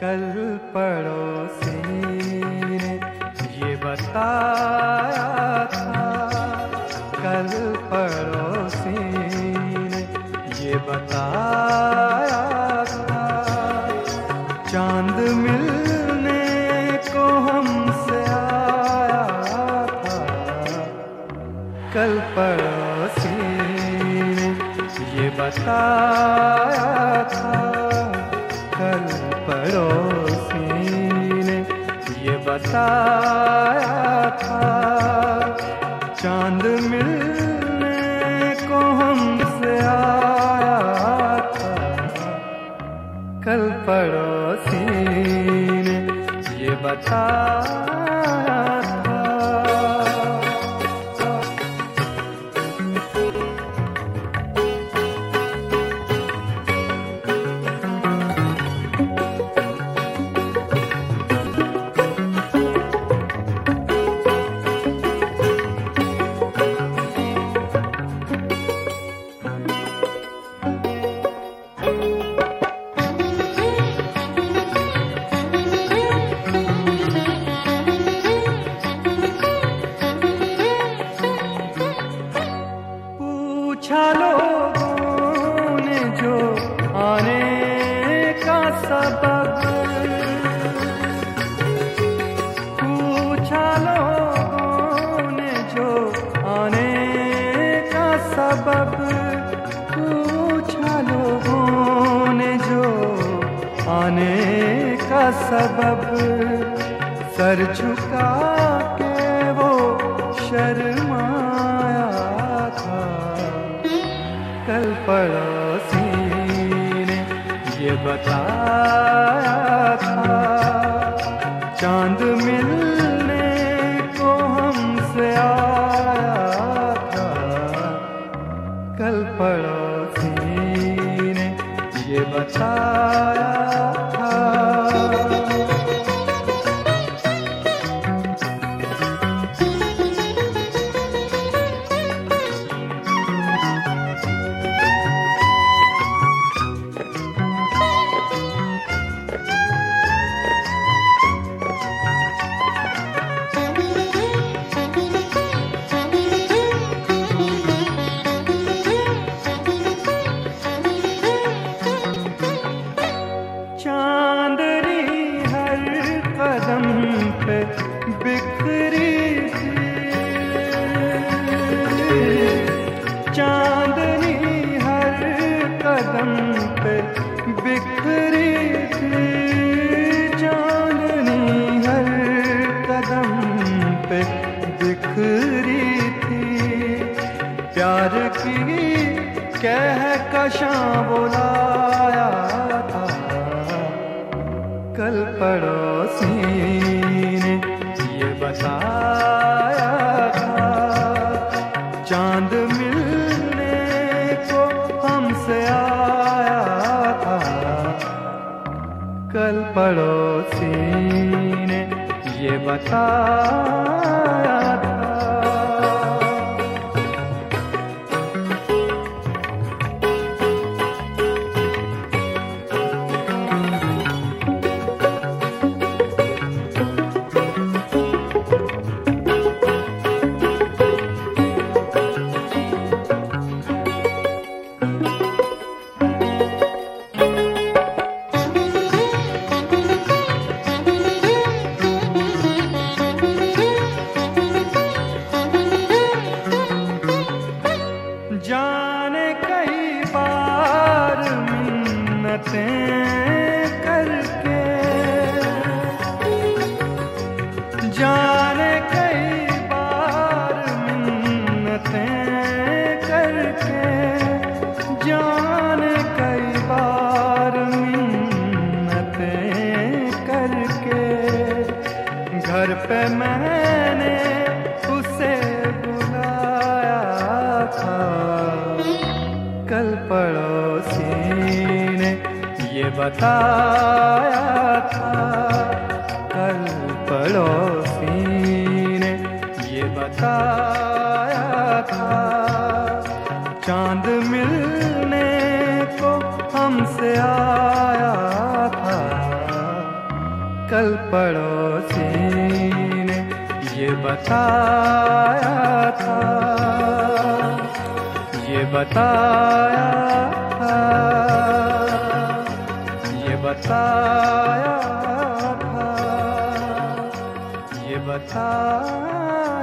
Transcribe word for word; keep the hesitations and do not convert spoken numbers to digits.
कल पड़ोसी ने ये बताया था, कल पड़ोसी ने ये बताया था, चांद मिलने को हमसे आया था। कल पड़ोसी ने ये बताया था, कल पड़ोसी ने ये बताया था, चांद मिलने को हमसे आया था। कल पड़ोसी ने ये बताया था। पूछा लोगों ने जो आने का सबब, पूछा लोगों ने जो आने का सबब, पूछा लोगों ने जो आने का सबब, सर झुका के वो शर्माया था। कल पड़ोसी ने ये बताया था, चांद मिलने को हमसे आया था। कल पड़ोसी ने ये बताया था। चांदनी हर कदम पे बिखरी थी, चांदनी हर कदम पे बिखरी थी, चांदनी हर कदम पे बिखरी थी। प्यार की कहकशां बुलाया था। कल पड़ोसी ने ये बताया था, चांद मिलने को हमसे आया था। कल पड़ोसी ने ये बताया था। जाने कई बार मिन्नतें करके, जाने कई बार मिन्नतें करके, जाने कई बार मिन्नतें करके, घर पे मैंने उसे बुलाया था। कल पड़ोसी ने ये बताया था, कल पड़ोसी ने ये बताया था, चांद मिलने को हमसे आया था। कल पड़ोसी ने ये बताया था, ये बताया था, ये बताया था, ये बताया